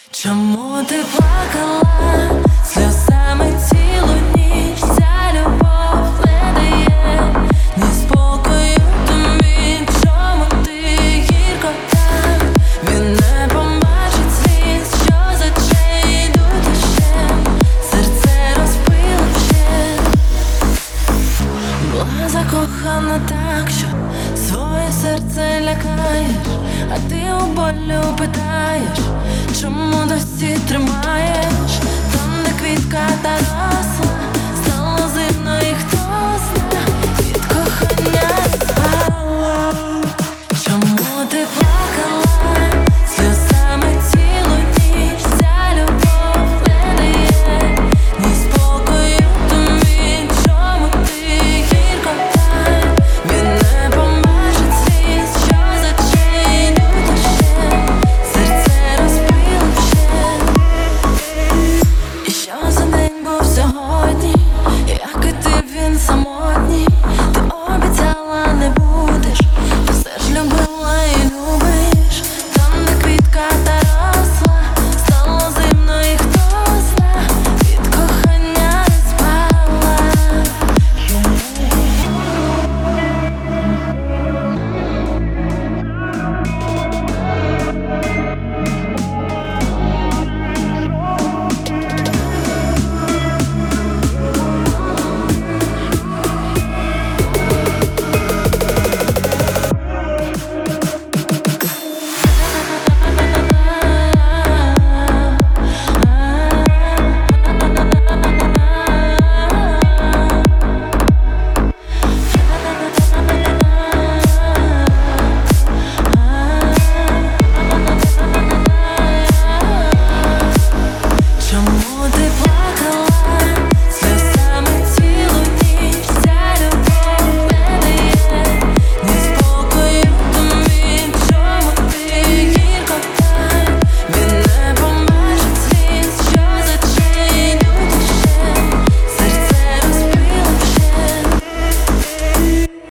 Чому ти плакала сльозами цілу ніч? Ця любов не дає ні спокою тобі. Чому ти гірко так? Він не побачить сліз, що з очей йдуть дощем. Серце розбило вщент. Була закохана так, що своє серце лякаєш, а ти у болю питаєш, чому досі тримаєш? Там, де квітка та